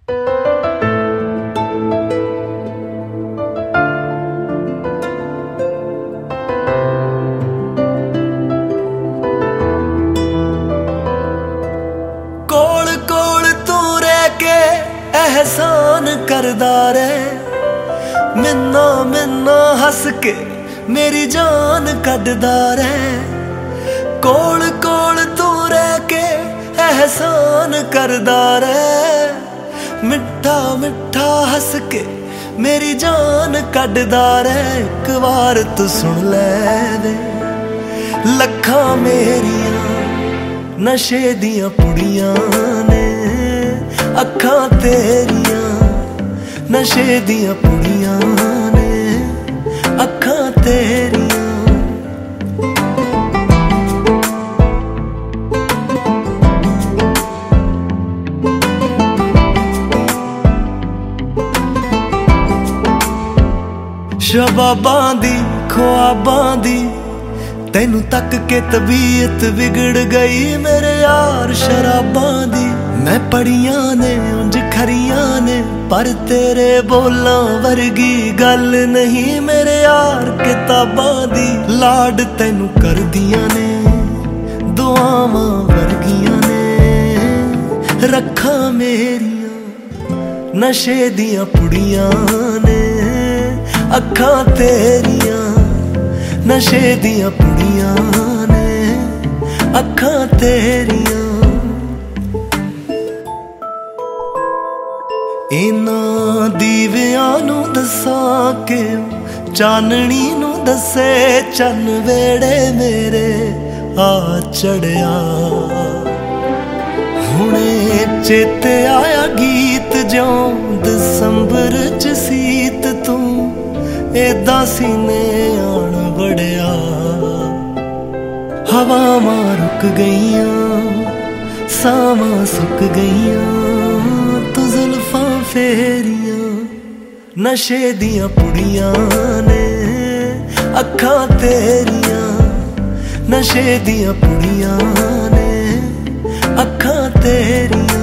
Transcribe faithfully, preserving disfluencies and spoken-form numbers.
कोल कोल तू रह के एहसान करदा रहे, मिन्ना मिन्ना हस के मेरी जान कड्डदा रहे। कोल कोल तू रह के एहसान करदा रहे, मिठा मिठा हस के मेरी जान कड्डदा रहे। एक बार तू सुन ले वे लखां मेरियां नशे दियां पुड़ियां ने, अखां तेरियां नशे दियां पुड़ियां ने, अखां तेरियां। शबाबां दी ख्वाबां दी तैनू तक के तबीयत बिगड़ गई मेरे यार शराबां दी। मैं पढ़ियां ने उंज खरियां ने पर तेरे बोलां वर्गी गल नहीं मेरे यार किताबां दी। लाड तैनू कर दियां ने दुआवां वर्गियां ने, रखां मेरियां नशे दियां पुड़ियां ने, अखां तेरियां नशे दियां पुड़ियां ने, अखां तेरियां। इन्हां दीवियां नू दसां के चाननी नू दसे चन वेड़े मेरे आ चढ़िया। हुणे चेते आया गीत ज्यों दसंबर च सीत तू एदां सीने आण बड़िया। हवावां रुक गईयां सावां सुक गईयां, तू जुल्फां फेरियां नशे दियां पुड़ियां ने, अखां तेरियां नशे दियां पुड़ियां ने, अखां तेरियां।